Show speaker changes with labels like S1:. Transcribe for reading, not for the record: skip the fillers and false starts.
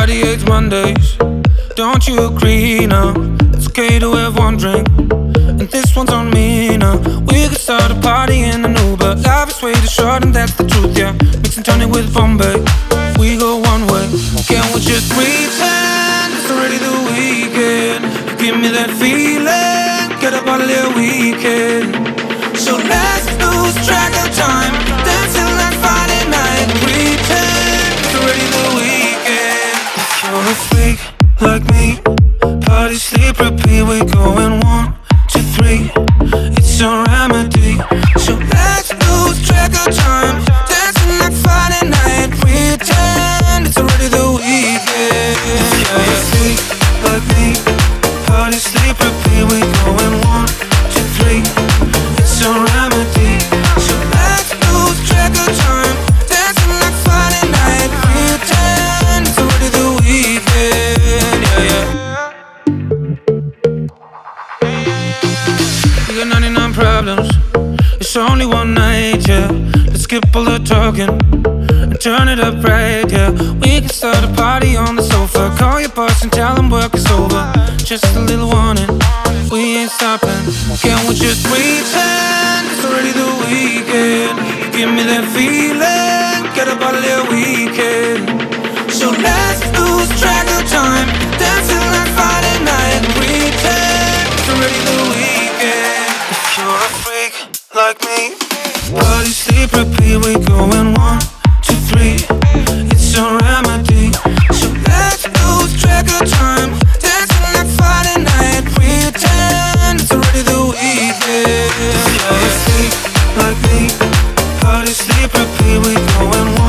S1: Friday hates Mondays. Don't you agree now? It's okay to have one drink, and this one's on me now. We could start a party in an Uber. Life is way too short and that's the truth, yeah. Mix and turn it with Bombay. We go one way. Can we just pretend it's already the weekend? You give me that feeling, get up on the weekend. So let's lose track of time, dancing like Friday night. Pretend it's already the weekend. If you're a freak like me, party, sleep, repeat. We going 1, 2, 3. It's a remedy. So let's lose track of time, dancing like Friday night. Pretend it's already the weekend. If you're a freak like me, party, sleep, repeat. We going 1, 2, 3. It's a remedy. So let's lose track of time, dancing like Friday night. Pretend it's already the weekend. Yeah, yeah. We got 99 problems. It's only one night, yeah. Let's skip all the talking and turn it up right, yeah. We can start a party on the sofa. Call your boss and tell him work is over. Just a little warning, we ain't stopping. Can we just pretend it's already the weekend? Give me that feeling, get up out of the weekend. So let's lose track of time, dancing like Friday night. Pretend it's already the weekend. If you're a freak like me, party, sleep, repeat. We going 1, 2, 3. It's a remedy. So let's lose track of time, dancing like Friday night. Pretend it's already the weekend. If you're a freak like me, party, sleep, repeat. We going 1,